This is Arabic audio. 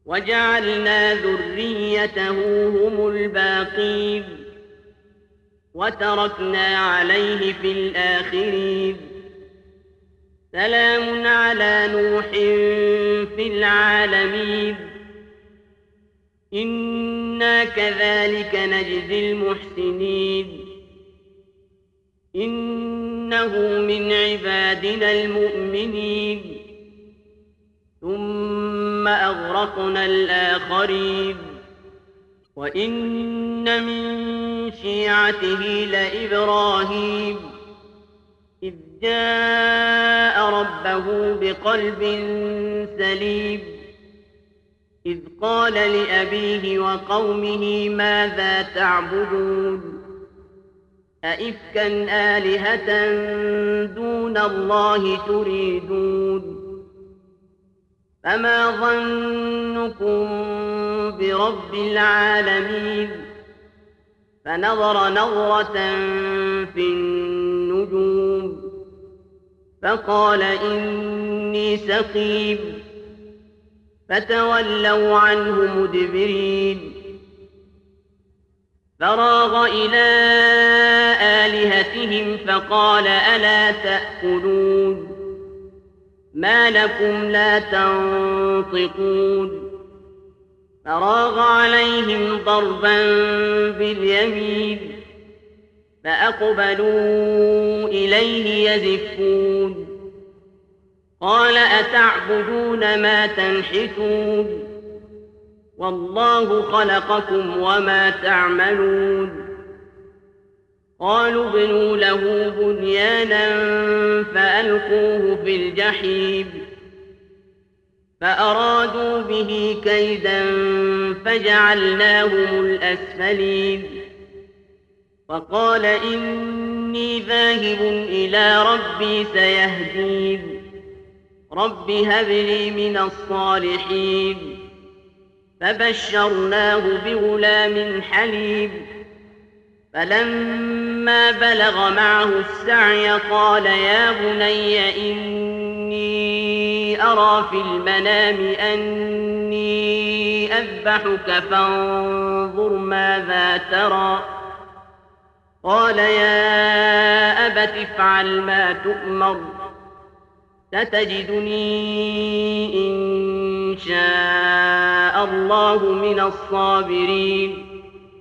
وجعلنا ذريته هم الباقين وتركنا عليه في الآخرين سلام على نوح في العالمين إنا كذلك نجزي المحسنين إنه من عبادنا المؤمنين ثم أغرقنا الآخرين وإن من شيعته لإبراهيم إذ جاء ربه بقلب سليم إذ قال لأبيه وقومه ماذا تعبدون أئفكا آلهة دون الله تريدون فما ظنكم برب العالمين فنظر نظرة في النجوم فقال إني سقيم فتولوا عنه مدبرين فراغ إلى آلهتهم فقال ألا تأكلون ما لكم لا تنطقون فراغ عليهم ضربا باليمين فأقبلوا إليه يزفون قال أتعبدون ما تنحتون والله خلقكم وما تعملون قالوا ابنوا له بنيانا فألقوه في الجحيم فأرادوا به كيدا فجعلناهم الأسفلين وقال إني ذاهب إلى ربي سيهدين رب هب لي من الصالحين فبشرناه بغلام حليم فلما بلغ معه السعي قال يا بني إني أرى في المنام أني أذبحك فانظر ماذا ترى قال يا أبت افعل ما تؤمر ستجدني إن شاء الله من الصابرين